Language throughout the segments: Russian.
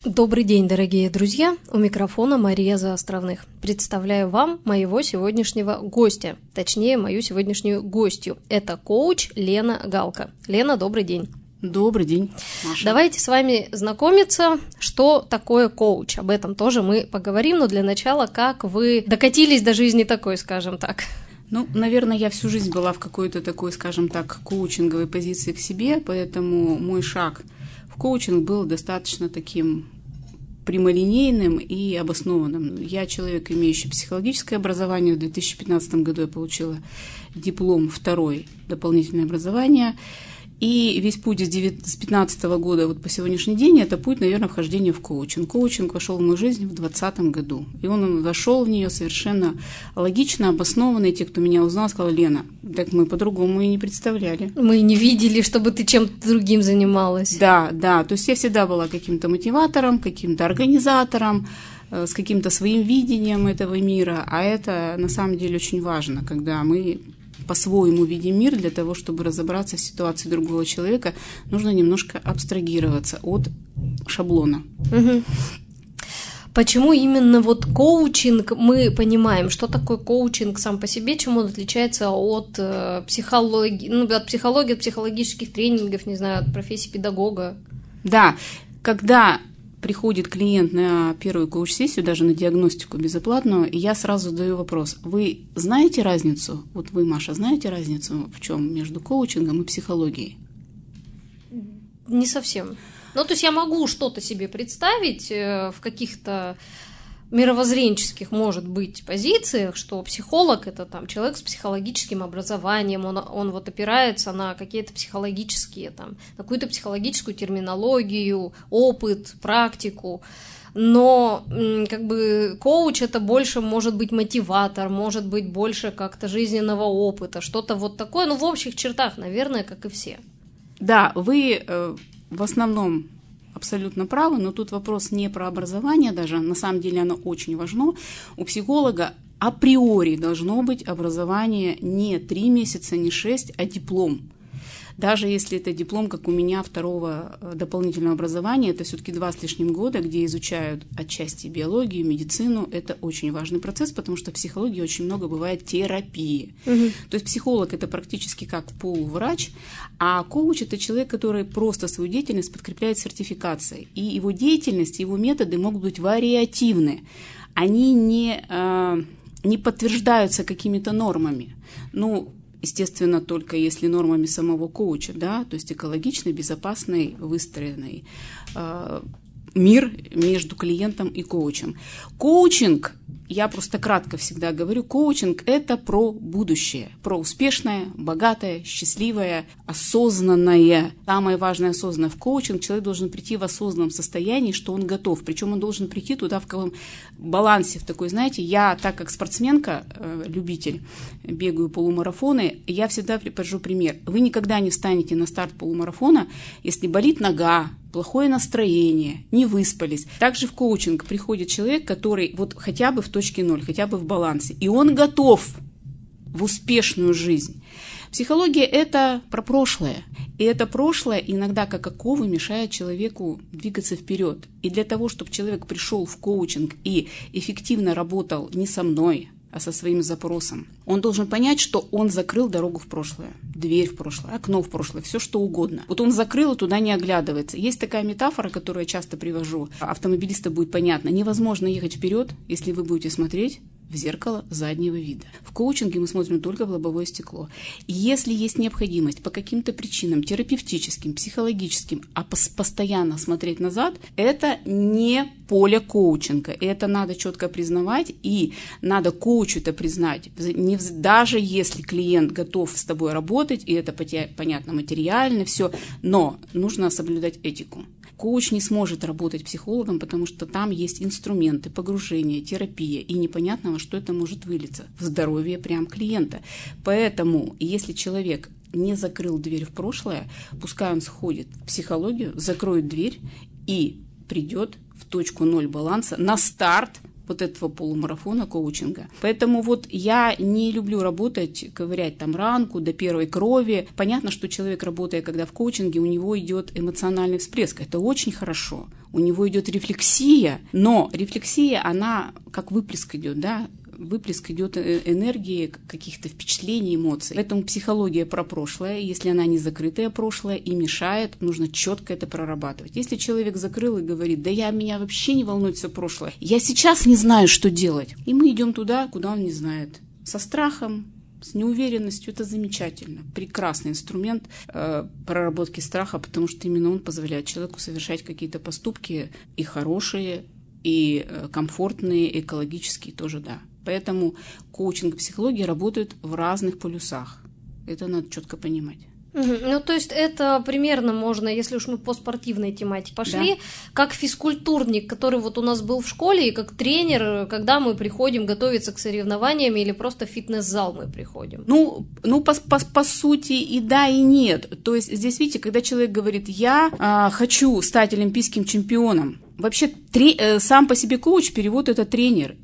Добрый день, дорогие друзья! У микрофона Мария Заостровных. Представляю вам моего сегодняшнего гостя, точнее, мою сегодняшнюю гостью. Это коуч Лена Галка. Лена, добрый день! Добрый день, Маша. Давайте с вами знакомиться, что такое коуч. Об этом тоже мы поговорим, но для начала, как вы докатились до жизни такой, скажем так? Наверное, я всю жизнь была в какой-то такой, скажем так, коучинговой позиции к себе, поэтому мой шаг в коучинг был достаточно таким прямолинейным и обоснованным. Я человек, имеющий психологическое образование. В 2015 году я получила диплом второй, дополнительное образование. И весь путь с 2015 года вот по сегодняшний день – это путь, наверное, вхождения в коучинг. Коучинг вошел в мою жизнь в 2020 году. И он вошел в нее совершенно логично, обоснованно. И те, кто меня узнал, сказали: Лена, так мы по-другому и не представляли. Мы не видели, чтобы ты чем-то другим занималась. Да. То есть я всегда была каким-то мотиватором, каким-то организатором, с каким-то своим видением этого мира. А это на самом деле очень важно, когда мы по-своему видим мир. Для того, чтобы разобраться в ситуации другого человека, нужно немножко абстрагироваться от шаблона. Угу. Почему именно вот коучинг, мы понимаем, что такое коучинг сам по себе, чем он отличается от психологии, от психологических тренингов, не знаю, от профессии педагога? Да, когда приходит клиент на первую коуч-сессию, даже на диагностику безоплатную, и я сразу задаю вопрос: вы знаете разницу, вот вы, Маша, знаете разницу в чем между коучингом и психологией? Не совсем. То есть я могу что-то себе представить в каких-то мировоззренческих, может быть, позициях, что психолог – это там человек с психологическим образованием, он вот опирается на какие-то психологические, там, на какую-то психологическую терминологию, опыт, практику. Но как бы коуч – это больше может быть мотиватор, может быть больше как-то жизненного опыта, что-то вот такое, в общих чертах, наверное, как и все. Да, вы в основном абсолютно правы, но тут вопрос не про образование даже, на самом деле оно очень важно. У психолога априори должно быть образование не 3 месяца, не 6, а диплом. Даже если это диплом, как у меня, второго дополнительного образования, это все-таки 2 с лишним года, где изучают отчасти биологию, медицину. Это очень важный процесс, потому что в психологии очень много бывает терапии. Угу. То есть психолог – это практически как полуврач, а коуч – это человек, который просто свою деятельность подкрепляет сертификацией. И его деятельность, его методы могут быть вариативны. Они не подтверждаются какими-то нормами. Естественно, только если нормами самого коуча, да, то есть экологичный, безопасный, выстроенный мир между клиентом и коучем. Коучинг, я просто кратко всегда говорю, коучинг – это про будущее, про успешное, богатое, счастливое, осознанное. Самое важное – осознанное. В коучинг человек должен прийти в осознанном состоянии, что он готов. Причем он должен прийти туда в каком балансе, в такой, знаете, я, так как спортсменка, любитель, бегаю полумарафоны, я всегда привожу пример. Вы никогда не встанете на старт полумарафона, если болит нога, плохое настроение, не выспались. Также в коучинг приходит человек, который вот хотя бы в точке 0, хотя бы в балансе, и он готов в успешную жизнь. Психология – это про прошлое. И это прошлое иногда как оковы мешает человеку двигаться вперед. И для того, чтобы человек пришел в коучинг и эффективно работал не со мной, а со своим запросом, он должен понять, что он закрыл дорогу в прошлое, дверь в прошлое, окно в прошлое, все что угодно. Вот он закрыл и туда не оглядывается. Есть такая метафора, которую я часто привожу. Автомобилисту будет понятно. Невозможно ехать вперед, если вы будете смотреть в зеркало заднего вида. В коучинге мы смотрим только в лобовое стекло. И если есть необходимость по каким-то причинам, терапевтическим, психологическим, постоянно смотреть назад, это не поле коучинга. Это надо четко признавать, и надо коучу это признать. Даже если клиент готов с тобой работать, и это понятно материально, все, но нужно соблюдать этику. Коуч не сможет работать психологом, потому что там есть инструменты, погружения, терапия, и непонятно, во что это может вылиться. В здоровье прям клиента. Поэтому, если человек не закрыл дверь в прошлое, пускай он сходит в психологию, закроет дверь и придет в точку 0 баланса на старт вот этого полумарафона коучинга. Поэтому вот я не люблю работать, ковырять там ранку до первой крови. Понятно, что человек, работая когда в коучинге, у него идет эмоциональный всплеск. Это очень хорошо. У него идет рефлексия, но рефлексия, она как выплеск идет, да? Выплеск идет энергии, каких-то впечатлений, эмоций. Поэтому психология про прошлое, если она не закрытое прошлое и мешает, нужно четко это прорабатывать. Если человек закрыл и говорит, да меня вообще не волнует все прошлое, я сейчас не знаю, что делать. И мы идем туда, куда он не знает. Со страхом, с неуверенностью. Это замечательно. Прекрасный инструмент проработки страха, потому что именно он позволяет человеку совершать какие-то поступки и хорошие, и комфортные, экологические тоже, да. Поэтому коучинг и психология работают в разных полюсах. Это надо четко понимать. Ну, то есть это примерно можно, если уж мы по спортивной тематике пошли, да, как физкультурник, который вот у нас был в школе, и как тренер, когда мы приходим готовиться к соревнованиям или просто в фитнес-зал мы приходим. Ну по сути и да, и нет. То есть здесь, видите, когда человек говорит, я хочу стать олимпийским чемпионом, вообще сам по себе коуч, перевод это тренер.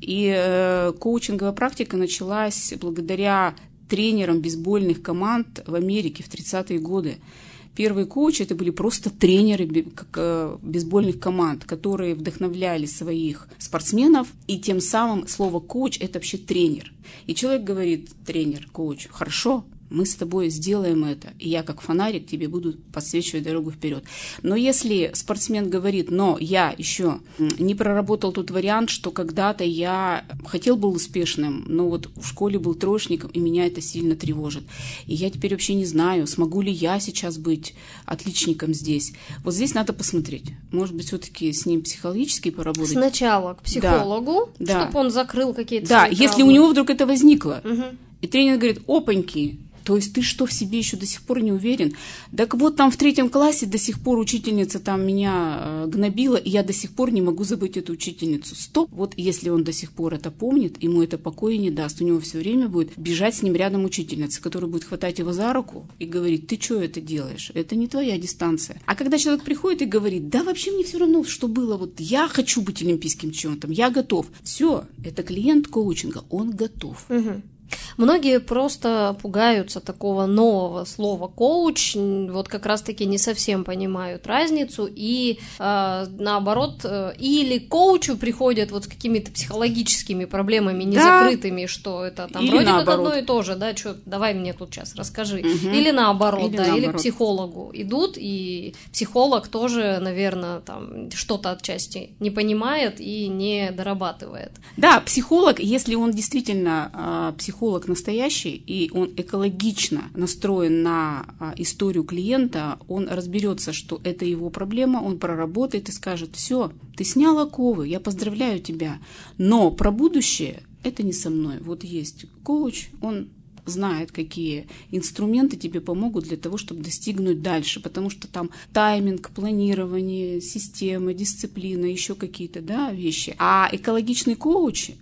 И коучинговая практика началась благодаря тренерам бейсбольных команд в Америке в 30-е годы. Первые коучи это были просто тренеры бейсбольных команд, которые вдохновляли своих спортсменов, и тем самым слово коуч это вообще тренер. И человек говорит, тренер, коуч, хорошо, мы с тобой сделаем это, и я как фонарик тебе буду подсвечивать дорогу вперед. Но если спортсмен говорит, но я еще не проработал тот вариант, что когда-то я хотел был успешным, но вот в школе был троечником, и меня это сильно тревожит. И я теперь вообще не знаю, смогу ли я сейчас быть отличником здесь. Вот здесь надо посмотреть. Может быть, все-таки с ним психологически поработать. Сначала к психологу, да, чтобы он закрыл какие-то свои травмы. Если у него вдруг это возникло. Угу. И тренер говорит, опаньки, то есть ты что, в себе еще до сих пор не уверен? Так вот там в 3 классе до сих пор учительница там меня гнобила, и я до сих пор не могу забыть эту учительницу. Стоп! Вот если он до сих пор это помнит, ему это покоя не даст, у него все время будет бежать с ним рядом учительница, которая будет хватать его за руку и говорить, ты что это делаешь? Это не твоя дистанция. А когда человек приходит и говорит, да вообще мне все равно, что было, вот я хочу быть олимпийским чемпионом, я готов. Все, это клиент коучинга, он готов. Угу. Многие просто пугаются такого нового слова «коуч», вот как раз-таки не совсем понимают разницу, и наоборот, или к коучу приходят вот с какими-то психологическими проблемами незакрытыми, да, что это там или вроде наоборот. Как одно и то же, да, что давай мне тут сейчас расскажи, или наоборот, или к психологу идут, и психолог тоже, наверное, там что-то отчасти не понимает и не дорабатывает. Да, психолог, если он действительно психолог настоящий, и он экологично настроен на историю клиента, он разберется, что это его проблема, он проработает и скажет, все, ты снял оковы, я поздравляю тебя, но про будущее это не со мной. Вот есть коуч, он знает, какие инструменты тебе помогут для того, чтобы достигнуть дальше, потому что там тайминг, планирование, система, дисциплина, еще какие-то, да, вещи. А экологичный коуч,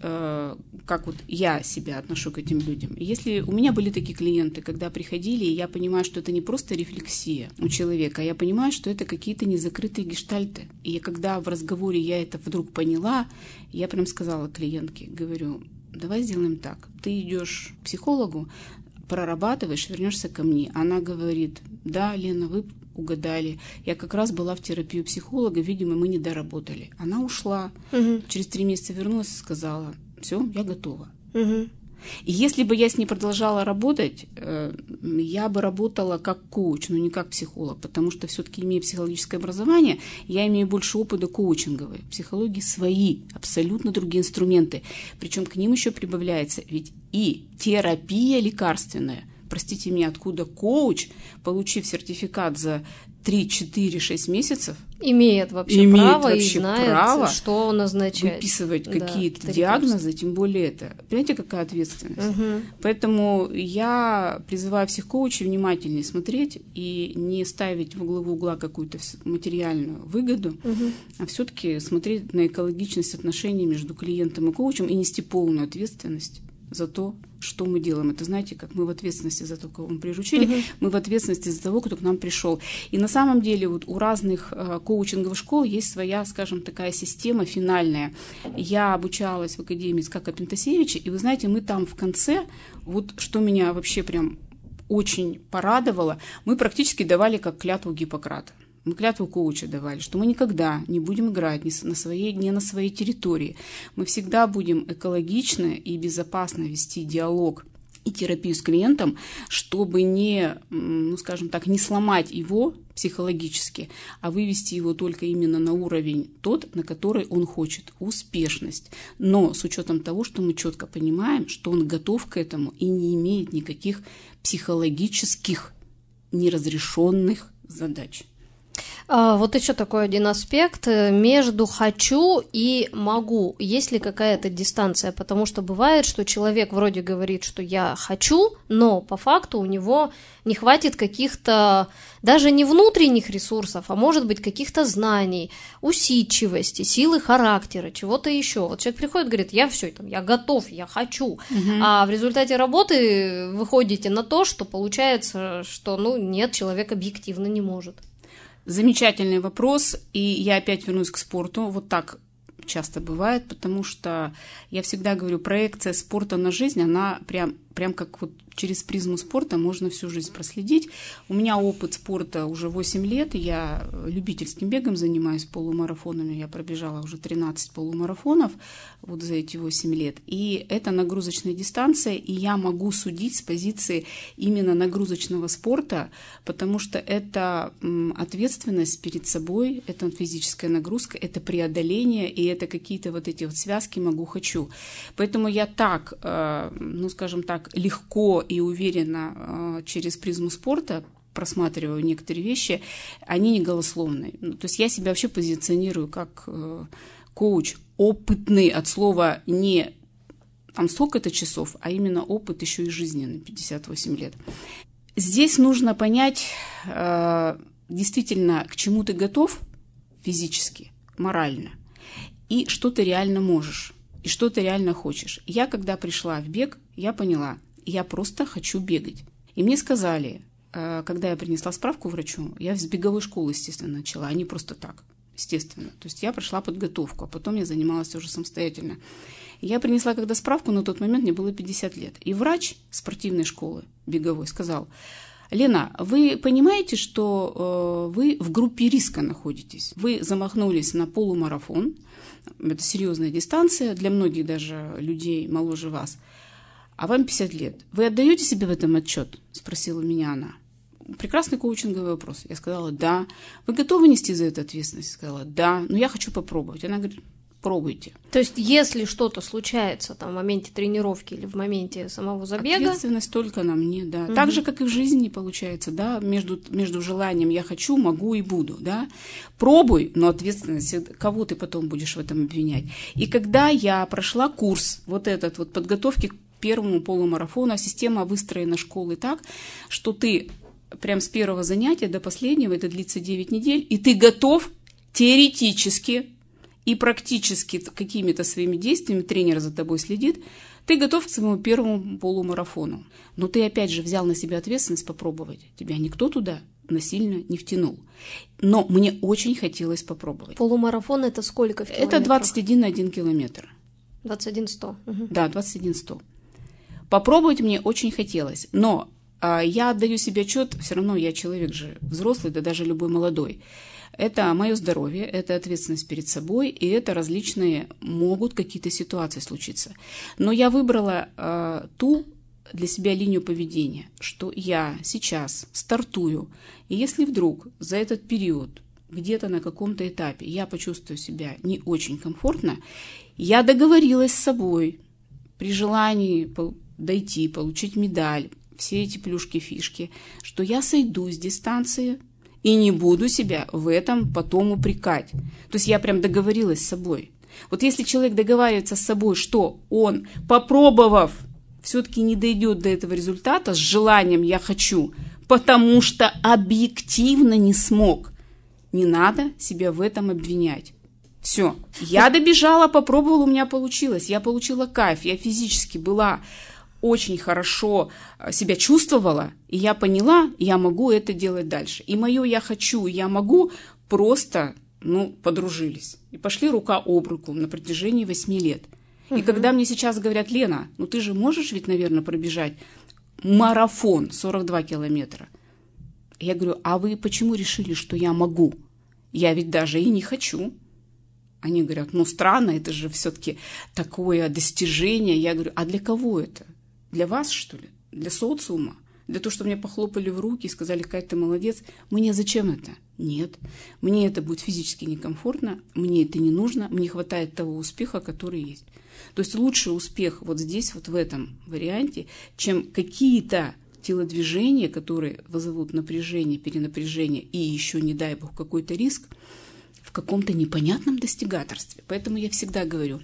как вот я себя отношу к этим людям, если у меня были такие клиенты, когда приходили, и я понимаю, что это не просто рефлексия у человека, а я понимаю, что это какие-то незакрытые гештальты. И когда в разговоре я это вдруг поняла, я прям сказала клиентке, говорю, давай сделаем так. Ты идешь к психологу, прорабатываешь, вернешься ко мне. Она говорит, да, Лена, вы угадали. Я как раз была в терапии у психолога, видимо, мы не доработали. Она ушла. Угу. Через 3 месяца вернулась и сказала, все, я готова. Угу. И если бы я с ней продолжала работать, я бы работала как коуч, но не как психолог, потому что все-таки, имея психологическое образование, я имею больше опыта коучинговой. В психологии свои, абсолютно другие инструменты. Причем к ним еще прибавляется ведь и терапия лекарственная. Простите меня, откуда коуч, получив сертификат за 3, 4, 6 месяцев, имеет право и знает, что назначать. Выписывать какие-то диагнозы, тем более это. Понимаете, какая ответственность? Угу. Поэтому я призываю всех коучей внимательнее смотреть и не ставить во главу угла какую-то материальную выгоду, а все-таки смотреть на экологичность отношений между клиентом и коучем и нести полную ответственность за то, что мы делаем. Это, знаете, как мы в ответственности за то, кого мы приручили, мы в ответственности за того, кто к нам пришел. И на самом деле вот у разных коучинговых школ есть своя, скажем, такая система финальная. Я обучалась в Академии Ицхака Пентасевича, и вы знаете, мы там в конце, вот что меня вообще прям очень порадовало, мы практически давали как клятву Гиппократа. Мы клятву коуча давали, что мы никогда не будем играть не на своей территории. Мы всегда будем экологично и безопасно вести диалог и терапию с клиентом, чтобы не, ну, скажем так, не сломать его психологически, а вывести его только именно на уровень тот, на который он хочет, успешность. Но с учетом того, что мы четко понимаем, что он готов к этому и не имеет никаких психологических неразрешенных задач. Вот еще такой один аспект между «хочу» и «могу». Есть ли какая-то дистанция? Потому что бывает, что человек вроде говорит, что «я хочу», но по факту у него не хватит каких-то даже не внутренних ресурсов, а может быть каких-то знаний, усидчивости, силы характера, чего-то еще. Вот человек приходит и говорит: я все, там, я готов, я хочу. А в результате работы выходите на то, что получается, что нет, человек объективно не может. Замечательный вопрос, и я опять вернусь к спорту. Вот так часто бывает, потому что я всегда говорю, проекция спорта на жизнь, она прям как вот через призму спорта можно всю жизнь проследить. У меня опыт спорта уже 8 лет, я любительским бегом занимаюсь, полумарафонами, я пробежала уже 13 полумарафонов вот за эти 8 лет. И это нагрузочная дистанция, и я могу судить с позиции именно нагрузочного спорта, потому что это ответственность перед собой, это физическая нагрузка, это преодоление, и это какие-то вот эти вот связки «могу-хочу». Поэтому я так, скажем так, легко и уверенно через призму спорта просматриваю некоторые вещи, они не голословные. То есть я себя вообще позиционирую как коуч опытный, от слова не там сколько-то часов, а именно опыт еще и жизненный, 58 лет. Здесь нужно понять действительно, к чему ты готов физически, морально, и что ты реально можешь, и что ты реально хочешь. Я, когда пришла в бег, я поняла, я просто хочу бегать. И мне сказали, когда я принесла справку врачу, я с беговой школы, естественно, начала, а не просто так, естественно. То есть я прошла подготовку, а потом я занималась уже самостоятельно. Я принесла когда справку, на тот момент мне было 50 лет. И врач спортивной школы беговой сказал: Лена, вы понимаете, что вы в группе риска находитесь? Вы замахнулись на полумарафон, это серьезная дистанция, для многих даже людей моложе вас, а вам 50 лет. Вы отдаете себе в этом отчет? Спросила меня она. Прекрасный коучинговый вопрос. Я сказала: да. Вы готовы нести за это ответственность? Сказала: да, но я хочу попробовать. Она говорит: пробуйте. То есть, если что-то случается там, в моменте тренировки или в моменте самого забега... Ответственность только на мне, да. Угу. Так же, как и в жизни получается, да, между желанием «я хочу», «могу» и «буду», да. Пробуй, но ответственность, кого ты потом будешь в этом обвинять. И когда я прошла курс вот этот вот подготовки к первому полумарафону, система выстроена школой так, что ты прям с первого занятия до последнего, это длится 9 недель, и ты готов теоретически и практически какими-то своими действиями, тренер за тобой следит, ты готов к своему первому полумарафону. Но ты опять же взял на себя ответственность попробовать. Тебя никто туда насильно не втянул. Но мне очень хотелось попробовать. Полумарафон — это сколько в километрах? Это 21,1 километр. 21,100. Угу. Да, 21,100. Попробовать мне очень хотелось. Но я отдаю себе отчет, все равно я человек же взрослый, да даже любой молодой. Это мое здоровье, это ответственность перед собой, и это различные могут какие-то ситуации случиться. Но я выбрала ту для себя линию поведения, что я сейчас стартую, и если вдруг за этот период где-то на каком-то этапе я почувствую себя не очень комфортно, я договорилась с собой при желании дойти, получить медаль, все эти плюшки-фишки, что я сойду с дистанции и не буду себя в этом потом упрекать. То есть я прям договорилась с собой. Вот если человек договаривается с собой, что он, попробовав, все-таки не дойдет до этого результата с желанием «я хочу», потому что объективно не смог, не надо себя в этом обвинять. Все. Я добежала, попробовала, у меня получилось. Я получила кайф, я физически была очень хорошо себя чувствовала, и я поняла, я могу это делать дальше. И мое «я хочу», «я могу» просто, подружились. И пошли рука об руку на протяжении 8 лет. И когда мне сейчас говорят: Лена, ты же можешь ведь, наверное, пробежать марафон 42 километра. Я говорю: а вы почему решили, что я могу? Я ведь даже и не хочу. Они говорят: странно, это же все-таки такое достижение. Я говорю: а для кого это? Для вас, что ли? Для социума? Для того, чтобы мне похлопали в руки и сказали: Кать, ты молодец. Мне зачем это? Нет. Мне это будет физически некомфортно, мне это не нужно, мне хватает того успеха, который есть. То есть лучший успех вот здесь, вот в этом варианте, чем какие-то телодвижения, которые вызовут напряжение, перенапряжение и еще, не дай бог, какой-то риск в каком-то непонятном достигаторстве. Поэтому я всегда говорю: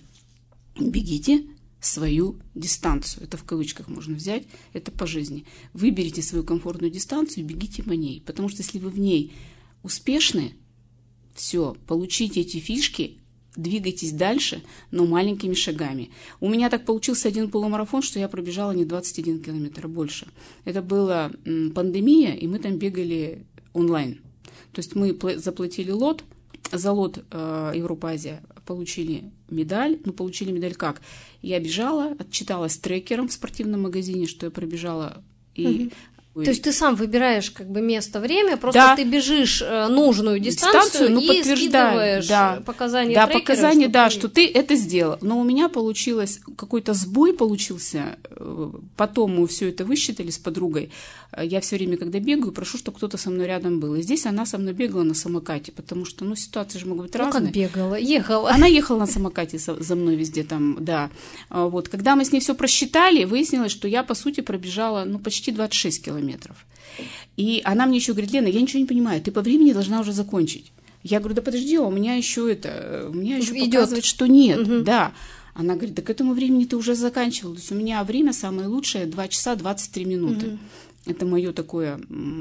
бегите свою дистанцию. Это в кавычках можно взять, это по жизни. Выберите свою комфортную дистанцию и бегите по ней. Потому что если вы в ней успешны, все, получите эти фишки, двигайтесь дальше, но маленькими шагами. У меня так получился один полумарафон, что я пробежала не 21 километр, а больше. Это была пандемия, и мы там бегали онлайн. То есть мы заплатили лот, за лот Европа-Азия получили медаль. Получили медаль как? Я бежала, отчиталась трекером в спортивном магазине, что я пробежала. И То есть ты сам выбираешь место, время, просто ты бежишь нужную дистанцию и скидываешь показания трекера. Показания, что ты это сделал. Но у меня получилось, какой-то сбой получился. Потом мы все это высчитали с подругой. Я все время, когда бегаю, прошу, чтобы кто-то со мной рядом был. И здесь она со мной бегала на самокате, потому что, ситуации же могут быть разные. Как бегала? Ехала. Она ехала на самокате за мной везде там, да. Вот. Когда мы с ней все просчитали, выяснилось, что я, по сути, пробежала, почти 26 километров. И она мне еще говорит: Лена, я ничего не понимаю, ты по времени должна уже закончить. Я говорю: да подожди, у меня еще показывает, что нет, да. Она говорит: да к этому времени ты уже заканчивала. То есть у меня время самое лучшее 2 часа 23 минуты. Это мое такое,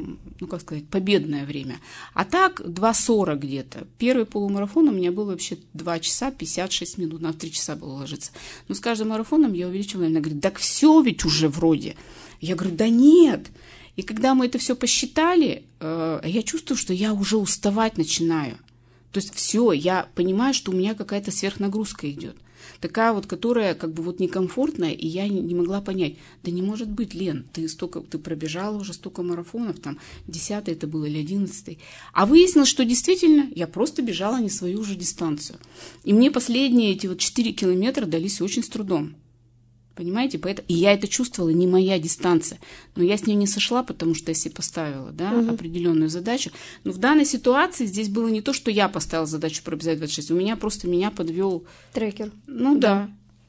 победное время. А так 2:40 где-то. Первый полумарафон у меня был вообще 2 часа 56 минут. Надо в 3 часа было ложиться. Но с каждым марафоном я увеличивала. Она говорит: так все ведь уже вроде. Я говорю: да нет. И когда мы это все посчитали, я чувствую, что я уже уставать начинаю. То есть все, я понимаю, что у меня какая-то сверхнагрузка идет. Такая которая некомфортная, и я не могла понять: да не может быть, Лен, ты пробежала уже столько марафонов, 10-й это был или 11-й. А выяснилось, что действительно я просто бежала не свою уже дистанцию. И мне последние эти 4 километра дались очень с трудом. Понимаете? И я это чувствовала, не моя дистанция. Но я с ней не сошла, потому что я себе поставила определенную задачу. Но в данной ситуации здесь было не то, что я поставила задачу пробежать 26. Меня подвел трекер. Да.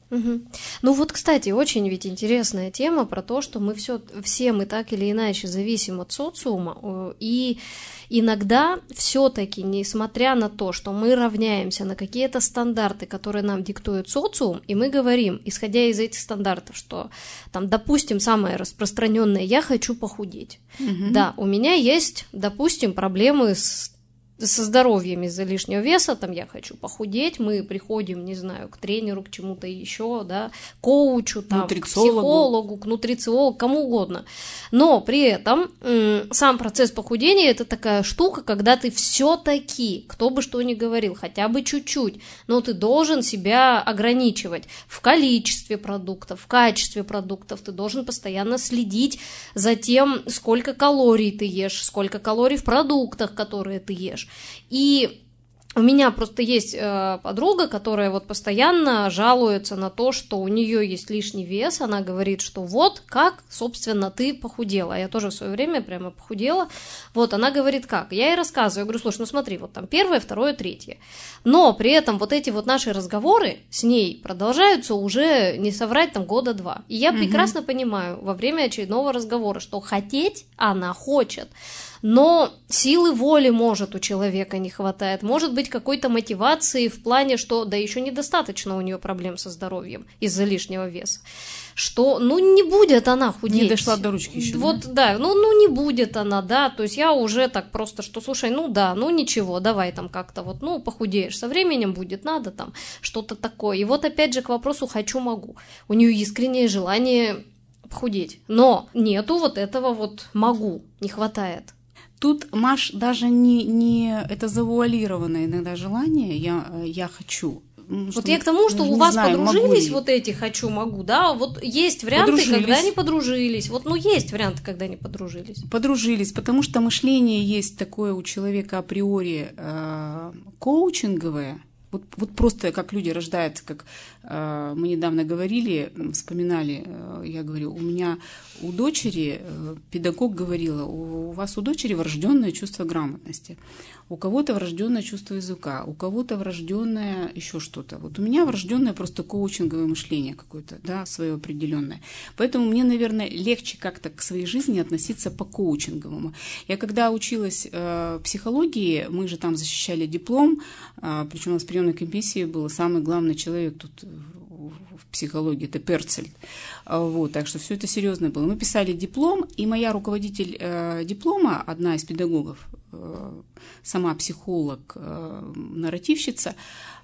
Кстати, очень ведь интересная тема про то, что мы все мы так или иначе зависим от социума, и иногда все-таки, несмотря на то, что мы равняемся на какие-то стандарты, которые нам диктует социум, и мы говорим, исходя из этих стандартов, что допустим, самое распространенное: я хочу похудеть. Да, у меня есть, допустим, проблемы со здоровьем из-за лишнего веса, я хочу похудеть, мы приходим, не знаю, к тренеру, к чему-то еще, коучу, к психологу, к нутрициологу, кому угодно. Но при этом сам процесс похудения — это такая штука, когда ты все-таки, кто бы что ни говорил, хотя бы чуть-чуть, но ты должен себя ограничивать в количестве продуктов, в качестве продуктов, ты должен постоянно следить за тем, сколько калорий ты ешь, сколько калорий в продуктах, которые ты ешь. И у меня просто есть подруга, которая постоянно жалуется на то, что у нее есть лишний вес. Она говорит, что как, собственно, ты похудела. Я тоже в свое время прямо похудела. Она говорит, как. Я ей рассказываю, я говорю: слушай, смотри, первое, второе, третье. Но при этом эти наши разговоры с ней продолжаются уже, не соврать, 2 года. И я прекрасно понимаю во время очередного разговора, что хотеть она хочет. Но силы воли, может, у человека не хватает, может быть, какой-то мотивации в плане, что да еще недостаточно у нее проблем со здоровьем из-за лишнего веса, что, ну, не будет она худеть. Не дошла до ручки еще. Вот, да, ну не будет она, да, то есть я уже так просто, что, слушай, ну да, ну ничего, давай там как-то вот, ну, похудеешь, со временем будет надо там что-то такое. И вот опять же к вопросу «хочу-могу». У нее искреннее желание похудеть, но нету вот этого вот «могу», не хватает. Тут, Маш, даже не это завуалированное иногда желание «я хочу». Вот я к тому, что у вас подружились вот эти «хочу-могу», да, вот есть варианты, когда не подружились, вот, ну, есть варианты, когда не подружились. Подружились, потому что мышление есть такое у человека априори коучинговое, вот просто как люди рождаются, как мы недавно говорили, вспоминали, я говорю, у меня у дочери, педагог говорила, у вас у дочери врожденное чувство грамотности, у кого-то врожденное чувство языка, у кого-то врожденное еще что-то. Вот у меня врожденное просто коучинговое мышление какое-то, да, свое определенное. Поэтому мне, наверное, легче как-то к своей жизни относиться по коучинговому. Я когда училась психологии, мы же там защищали диплом, причем у нас в приемной комиссии был самый главный человек тут в психологии, это Перцель. Вот, так что все это серьезно было. Мы писали диплом, и моя руководитель диплома, одна из педагогов, сама психолог, нарративщица,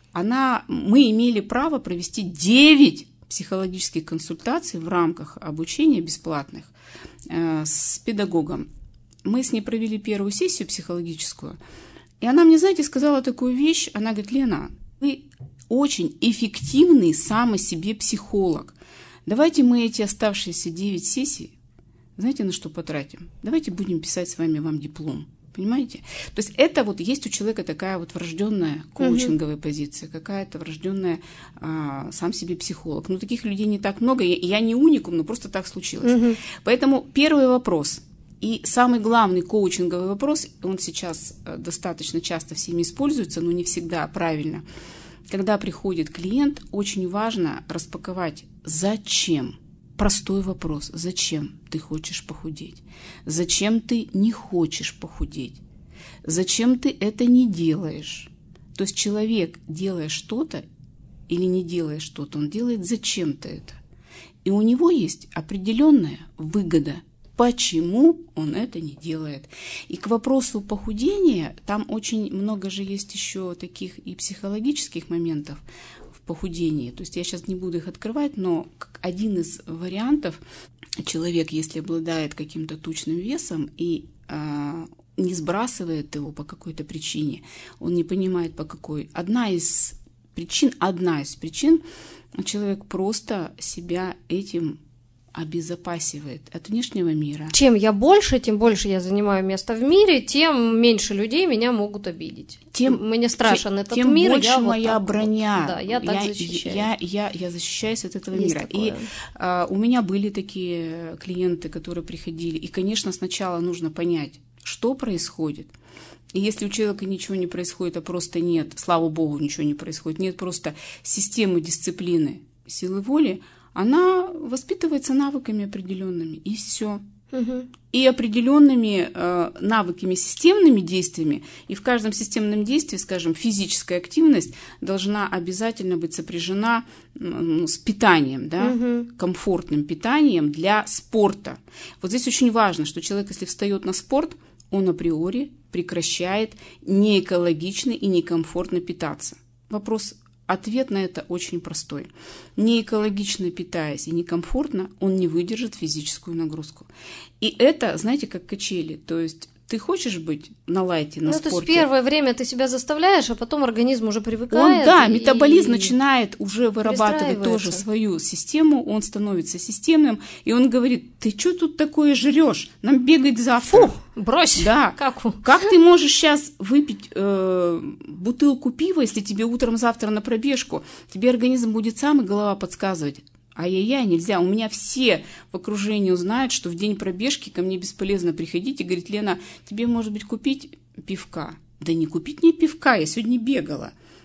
мы имели право провести 9 психологических консультаций в рамках обучения бесплатных с педагогом. Мы с ней провели первую сессию психологическую, и она мне, знаете, сказала такую вещь, она говорит: Лена, вы очень эффективный сам о себе психолог. Давайте мы эти оставшиеся 9 сессий, знаете, на что потратим? Давайте будем писать с вами вам диплом. Понимаете? То есть это вот есть у человека такая вот врожденная коучинговая позиция, какая-то врожденная сам себе психолог. Но таких людей не так много, я не уникум, но просто так случилось. Поэтому первый вопрос и самый главный коучинговый вопрос, он сейчас достаточно часто всеми используется, но не всегда правильно. Когда приходит клиент, очень важно распаковать «зачем?». Простой вопрос. Зачем ты хочешь похудеть? Зачем ты не хочешь похудеть? Зачем ты это не делаешь? То есть человек, делая что-то или не делая что-то, он делает зачем-то это. И у него есть определенная выгода, почему он это не делает. И к вопросу похудения, там очень много же есть еще таких и психологических моментов в похудении. То есть я сейчас не буду их открывать, но как один из вариантов, человек, если обладает каким-то тучным весом и не сбрасывает его по какой-то причине, он не понимает по какой. Одна из причин, человек просто себя этим обезопасивает от внешнего мира. Чем я больше, тем больше я занимаю место в мире, тем меньше людей меня могут обидеть. Мне страшен этот тем мир. Больше я моя вот броня. Вот, да, я так защищаюсь. Я защищаюсь от этого Есть мира. такое. И у меня были такие клиенты, которые приходили. И, конечно, сначала нужно понять, что происходит. И если у человека ничего не происходит, а просто нет, слава богу, ничего не происходит, нет просто системы дисциплины, силы воли, она воспитывается навыками определенными, и все. И определенными навыками, системными действиями. И в каждом системном действии, скажем, физическая активность должна обязательно быть сопряжена с питанием, да, комфортным питанием для спорта. Вот здесь очень важно, что человек, если встает на спорт, он априори прекращает неэкологично и некомфортно питаться. Ответ на это очень простой. Неэкологично питаясь и некомфортно, он не выдержит физическую нагрузку. И это, знаете, как качели. То есть ты хочешь быть на лайте, на спорте? То есть первое время ты себя заставляешь, а потом организм уже привыкает. Метаболизм начинает уже вырабатывать тоже свою систему, он становится системным, и он говорит: ты что тут такое жрешь? Нам бегать завтра. Фу, брось. Да. Как ты можешь сейчас выпить бутылку пива, если тебе утром завтра на пробежку? Тебе организм будет сам и голова подсказывать: ай-яй-яй, нельзя. У меня все в окружении узнают, что в день пробежки ко мне бесполезно приходить и говорить: Лена, тебе, может быть, купить пивка? Да не купить мне пивка, я сегодня бегала.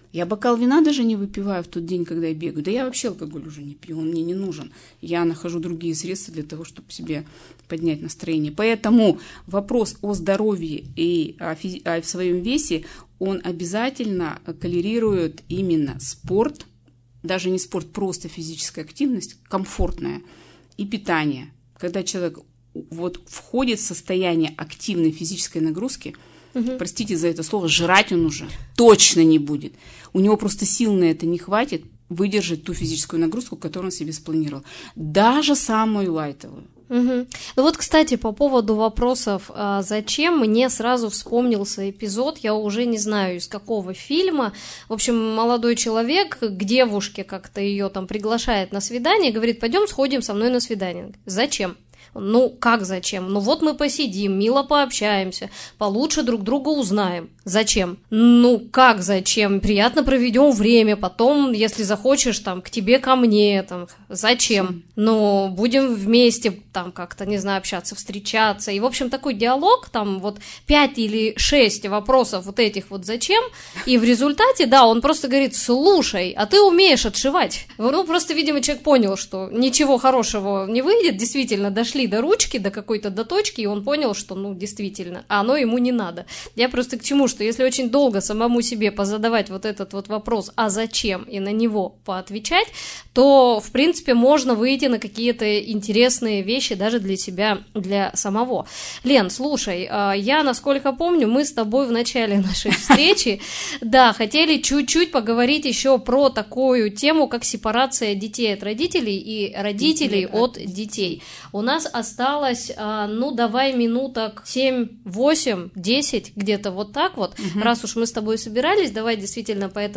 Я бокал вина даже не выпиваю в тот день, когда я бегаю. Да я вообще алкоголь уже не пью, он мне не нужен. Я нахожу другие средства для того, чтобы себе поднять настроение. Поэтому вопрос о здоровье и о своем весе, он обязательно коррелирует именно спорт, даже не спорт, просто физическая активность, комфортная, и питание. Когда человек вот входит в состояние активной физической нагрузки, простите за это слово, жрать он уже точно не будет. У него просто сил на это не хватит выдержать ту физическую нагрузку, которую он себе спланировал. Даже самую лайтовую. Ну вот, кстати, по поводу вопросов, зачем, мне сразу вспомнился эпизод, я уже не знаю, из какого фильма. В общем, молодой человек к девушке как-то ее там приглашает на свидание, говорит, пойдем сходим со мной на свидание. Зачем? Ну, как зачем? Ну, вот мы посидим, мило пообщаемся, получше друг друга узнаем. Зачем? Ну, как зачем? Приятно проведем время, потом, если захочешь, там, к тебе, ко мне, там, зачем? Ну, будем вместе, там, как-то, не знаю, общаться, встречаться. И, в общем, такой диалог, там, вот 5 или 6 вопросов вот этих вот зачем, и в результате, да, он просто говорит, слушай, а ты умеешь отшивать. Ну, просто, видимо, человек понял, что ничего хорошего не выйдет, действительно, дошли до ручки, до какой-то до точки, и он понял, что, ну, действительно, оно ему не надо. Я просто к чему, что если очень долго самому себе позадавать вот этот вот вопрос, а зачем, и на него поотвечать, то, в принципе, можно выйти на какие-то интересные вещи даже для себя, для самого. Лен, слушай, я, насколько помню, мы с тобой в начале нашей встречи, да, хотели чуть-чуть поговорить еще про такую тему, как сепарация детей от родителей и родителей от детей. У нас осталось, ну, давай минуток 7, 8, 10, где-то вот так вот. Раз уж мы с тобой собирались, давай действительно про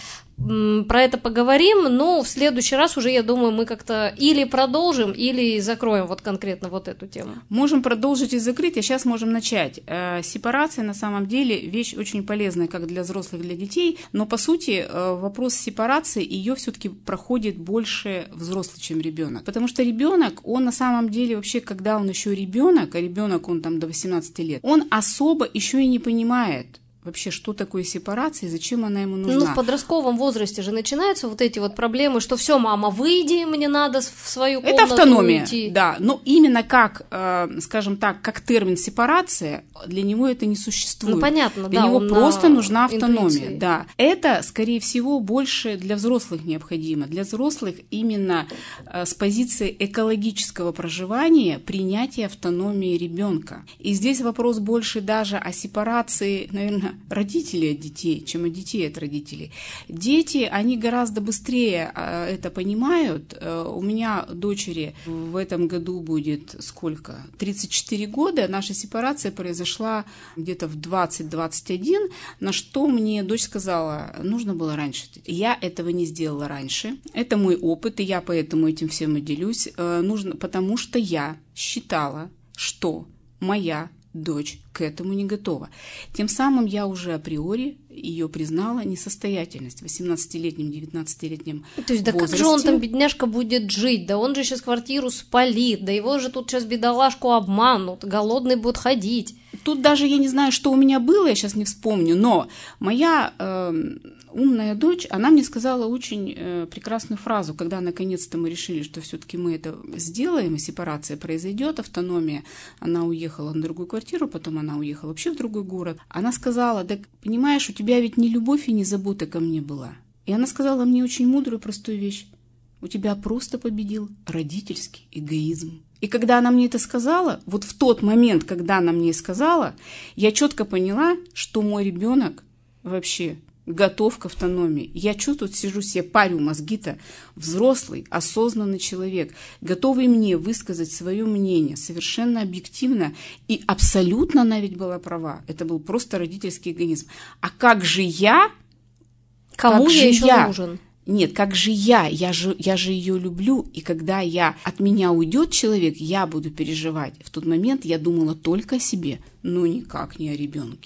это поговорим, но в следующий раз уже, я думаю, мы как-то или продолжим, или закроем вот конкретно вот эту тему. Можем продолжить и закрыть, а сейчас можем начать. Сепарация на самом деле вещь очень полезная как для взрослых, для детей, но по сути вопрос сепарации, ее все-таки проходит больше взрослый, чем ребенок. Потому что ребенок, он на самом деле вообще, когда он еще ребенок, а ребенок он там до 18 лет, он особо еще и не понимает вообще, что такое сепарация и зачем она ему нужна. Ну, в подростковом возрасте же начинаются вот эти вот проблемы, что все, мама, выйди, мне надо в свою комнату это автономия, уйти. Да, но именно как, скажем так, как термин сепарация, для него это не существует. Ну, понятно, для да. него просто нужна автономия, интуиции. да. Это, скорее всего, больше для взрослых необходимо. Для взрослых именно с позиции экологического проживания принятия автономии ребенка. И здесь вопрос больше даже о сепарации, наверное, родителей от детей, чем от детей от родителей. Дети, они гораздо быстрее это понимают. У меня дочери в этом году будет сколько? 34 года. Наша сепарация произошла где-то в 20-21, на что мне дочь сказала, нужно было раньше. Я этого не сделала раньше. Это мой опыт, и я поэтому этим всем и делюсь. Нужно, потому что я считала, что моя дочь к этому не готова. Тем самым я уже априори ее признала несостоятельность в 18-летнем, 19-летнем возрасте. То есть, да как же он там, бедняжка, будет жить? Да он же сейчас квартиру спалит, да его же тут сейчас бедолажку обманут, голодный будет ходить. Тут даже я не знаю, что у меня было, я сейчас не вспомню, но моя умная дочь, она мне сказала очень прекрасную фразу, когда наконец-то мы решили, что все-таки мы это сделаем, и сепарация произойдет, автономия. Она уехала на другую квартиру, потом она уехала вообще в другой город. Она сказала, да понимаешь, у тебя ведь не любовь и не забота ко мне была. И она сказала мне очень мудрую, простую вещь. У тебя просто победил родительский эгоизм. И когда она мне это сказала, вот в тот момент, когда она мне сказала, я четко поняла, что мой ребенок вообще готов к автономии. Я чувствую, сижу себе, парю мозги-то, взрослый, осознанный человек, готовый мне высказать свое мнение совершенно объективно, и абсолютно она ведь была права. Это был просто родительский эгоизм. А как же я? Кому я еще нужен? Нет, как же я же ее люблю, и когда от меня уйдет человек, я буду переживать. В тот момент я думала только о себе, но никак не о ребенке.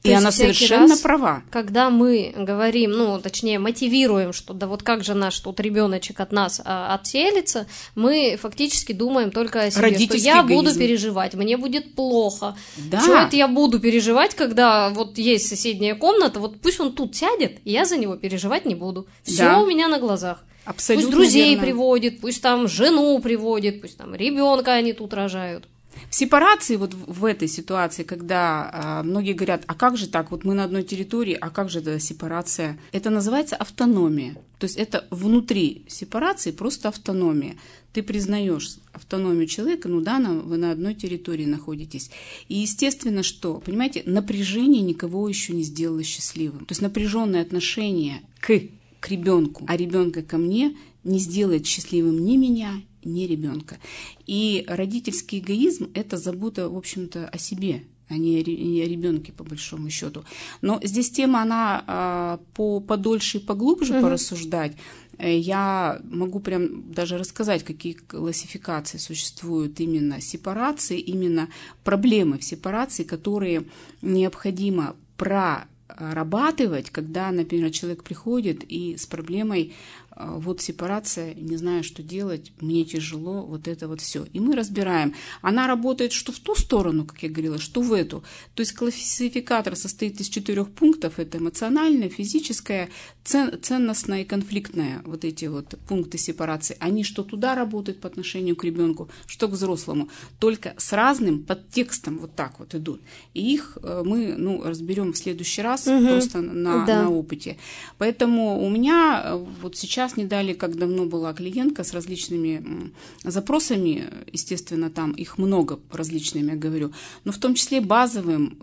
И она совершенно права. Когда мы говорим, ну, точнее, мотивируем, что да вот как же наш тут ребеночек от нас отселится, мы фактически думаем только о себе, что я буду переживать, мне будет плохо. Да. Чего это я буду переживать, когда вот есть соседняя комната, вот пусть он тут сядет, и я за него переживать не буду. Все у меня на глазах. Абсолютно пусть друзей верно. Приводит, пусть там жену приводит, пусть там ребенка они тут рожают. В сепарации, вот в этой ситуации, когда многие говорят, а как же так, вот мы на одной территории, а как же это сепарация? Это называется автономия. То есть это внутри сепарации просто автономия. Ты признаешь автономию человека, ну да, вы на одной территории находитесь. И естественно, что, понимаете, напряжение никого еще не сделало счастливым. То есть напряженное отношение к ребенку, а ребенка ко мне не сделает счастливым ни меня, ни ребенка. И родительский эгоизм – это забота, в общем-то, о себе, а не о ребенке, по большому счету. Но здесь тема, она подольше и поглубже порассуждать. Я могу прям даже рассказать, какие классификации существуют именно сепарации, именно проблемы в сепарации, которые необходимо прорабатывать, когда, например, человек приходит и с проблемой вот сепарация, не знаю, что делать, мне тяжело, вот это вот все. И мы разбираем. Она работает что в ту сторону, как я говорила, что в эту. То есть классификатор состоит из 4 пунктов. Это эмоциональное, физическое, ценностное и конфликтное. Вот эти вот пункты сепарации. Они что туда работают по отношению к ребенку, что к взрослому. Только с разным подтекстом вот так вот идут. И их мы разберем в следующий раз просто на опыте. Поэтому у меня вот сейчас не дали, как давно была клиентка с различными запросами, естественно, там их много различными, я говорю, но в том числе базовым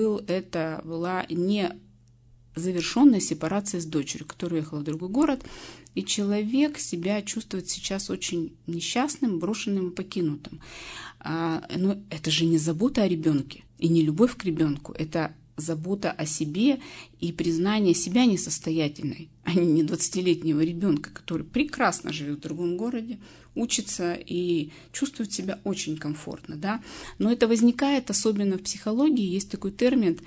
была не завершенная сепарация с дочерью, которая уехала в другой город, и человек себя чувствует сейчас очень несчастным, брошенным и покинутым. Но это же не забота о ребенке и не любовь к ребенку, это забота о себе и признание себя несостоятельной, а не 20-летнего ребенка, который прекрасно живет в другом городе, учится и чувствует себя очень комфортно. Да? Но это возникает особенно в психологии. Есть такой термин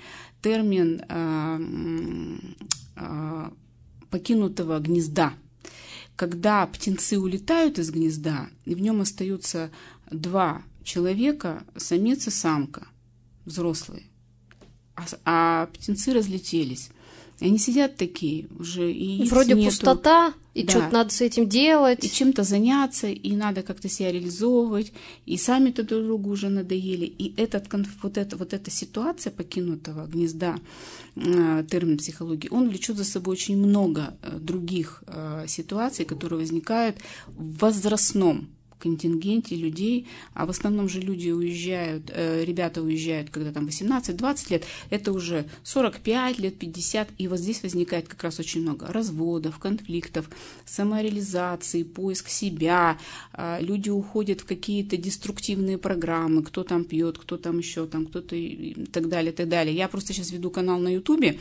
покинутого гнезда. Когда птенцы улетают из гнезда, и в нем остаются 2 человека, самец и самка, взрослые. А птенцы разлетелись. И они сидят такие уже. И вроде нету. Пустота, и что-то надо с этим делать. И чем-то заняться, и надо как-то себя реализовывать. И сами-то друг другу уже надоели. И вот эта ситуация покинутого гнезда, термин психологии, он влечет за собой очень много других ситуаций, которые возникают в возрастном контингенте людей, а в основном же люди уезжают, ребята уезжают, когда там 18-20 лет, это уже 45 лет, 50, и вот здесь возникает как раз очень много разводов, конфликтов, самореализации, поиск себя, люди уходят в какие-то деструктивные программы, кто там пьет, кто там еще, там кто-то и так далее, так далее. Я просто сейчас веду канал на Ютубе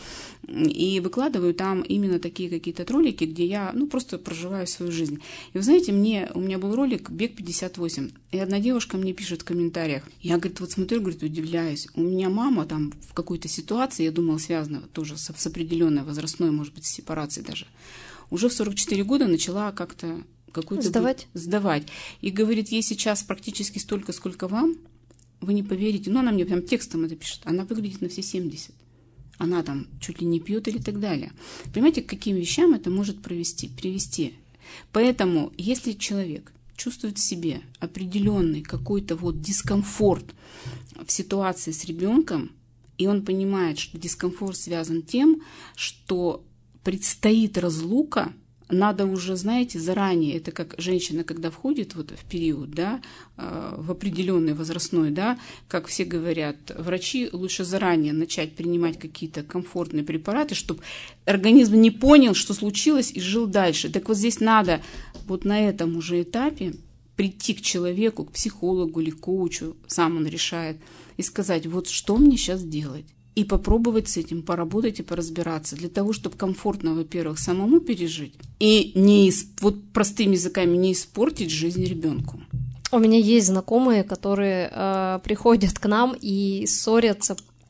и выкладываю там именно такие какие-то ролики, где я, просто проживаю свою жизнь. И вы знаете, у меня был ролик «Бег 58». И одна девушка мне пишет в комментариях. Я, говорит, вот смотрю, говорит, удивляюсь. У меня мама там в какой-то ситуации, я думала, связана тоже с определенной возрастной, может быть, сепарацией даже, уже в 44 года начала как-то какую-то... Сдавать. И говорит, ей сейчас практически столько, сколько вам, вы не поверите. Она мне прям текстом это пишет. Она выглядит на все 70. Она там чуть ли не пьет или так далее. Понимаете, к каким вещам это может привести? Поэтому, если человек чувствует в себе определенный какой-то вот дискомфорт в ситуации с ребенком, и он понимает, что дискомфорт связан тем, что предстоит разлука, надо уже, знаете, заранее, это как женщина, когда входит вот в период, да, в определенный возрастной, да, как все говорят, врачи лучше заранее начать принимать какие-то комфортные препараты, чтобы организм не понял, что случилось, и жил дальше. Так вот здесь надо вот на этом уже этапе прийти к человеку, к психологу или коучу, сам он решает, и сказать, вот что мне сейчас делать. И попробовать с этим поработать и поразбираться, для того, чтобы комфортно, во-первых, самому пережить, и вот простыми языками не испортить жизнь ребенку. У меня есть знакомые, которые приходят к нам и ссорятся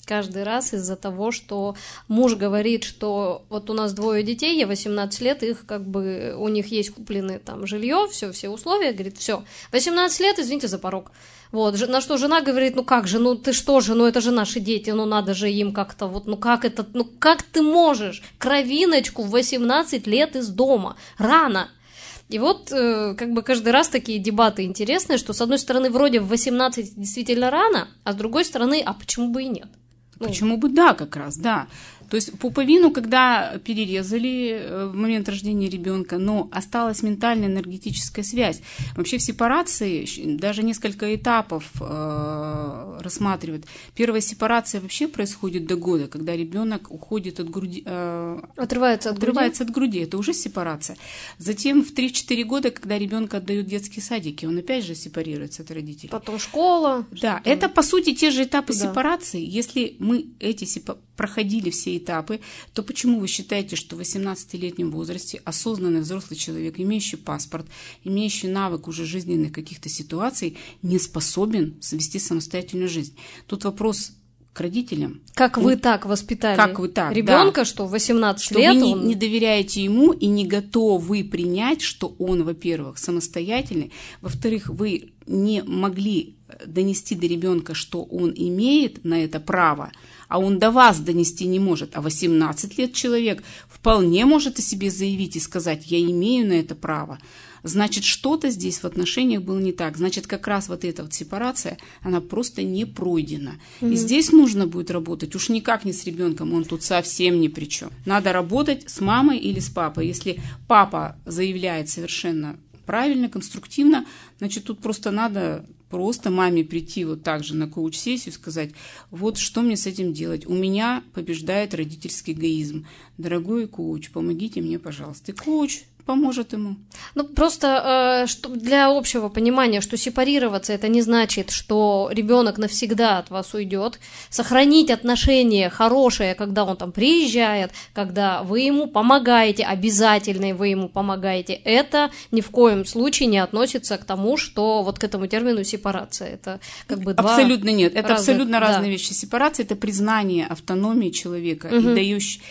каждый раз из-за того, что муж говорит, что вот у нас 2 детей, я 18 лет, их как бы, у них есть куплены там жилье, все условия, говорит, все, 18 лет, извините за порог. Вот, на что жена говорит, ну как же, ну ты что же, ну это же наши дети, ну надо же им как-то вот, ну как это, ну как ты можешь кровиночку в 18 лет из дома, рано. И вот как бы каждый раз такие дебаты интересные, что с одной стороны вроде в 18 действительно рано, а с другой стороны, а почему бы и нет? Почему бы да, как раз, да. То есть пуповину, когда перерезали в момент рождения ребенка, но осталась ментальная энергетическая связь. Вообще в сепарации даже несколько этапов рассматривают. Первая сепарация вообще происходит до года, когда ребенок уходит от груди, отрывается от груди. Это уже сепарация. Затем в 3-4 года, когда ребенка отдают в детские садики, он опять же сепарируется от родителей. Потом школа. Да, это по сути те же этапы сепарации. Если мы проходили все этапы, то почему вы считаете, что в 18-летнем возрасте осознанный взрослый человек, имеющий паспорт, имеющий навык уже жизненных каких-то ситуаций, не способен вести самостоятельную жизнь? Тут вопрос к родителям. Как вы так воспитали ребенка, что в 18 что лет вы не доверяете ему и не готовы принять, что он, во-первых, самостоятельный, во-вторых, вы не могли донести до ребенка, что он имеет на это право, а он до вас донести не может. А 18 лет человек вполне может о себе заявить и сказать: я имею на это право. Значит, что-то здесь в отношениях было не так. Значит, как раз вот эта вот сепарация, она просто не пройдена. И здесь нужно будет работать уж никак не с ребенком, он тут совсем ни при чем. Надо работать с мамой или с папой. Если папа заявляет совершенно правильно, конструктивно, значит, тут просто надо маме прийти вот так же на коуч-сессию и сказать: вот что мне с этим делать? У меня побеждает родительский эгоизм. Дорогой коуч, помогите мне, пожалуйста. И коуч поможет ему. Ну, просто для общего понимания, что сепарироваться — это не значит, что ребенок навсегда от вас уйдет. Сохранить отношения хорошие, когда он там приезжает, когда вы ему помогаете, обязательно вы ему помогаете, это ни в коем случае не относится к тому, что вот к этому термину сепарация. Это как бы два абсолютно нет. Это разных, абсолютно разные вещи. Сепарация — это признание автономии человека и дающий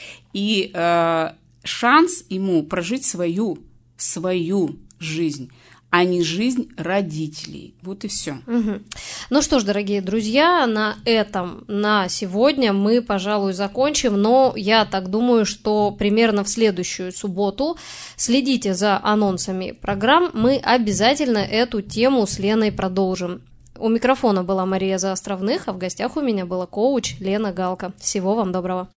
шанс ему прожить свою жизнь, а не жизнь родителей. Вот и все. Ну что ж, дорогие друзья, на сегодня мы, пожалуй, закончим, но я так думаю, что примерно в следующую субботу следите за анонсами программ, мы обязательно эту тему с Леной продолжим. У микрофона была Мария Заостровных, а в гостях у меня была коуч Лена Галка. Всего вам доброго.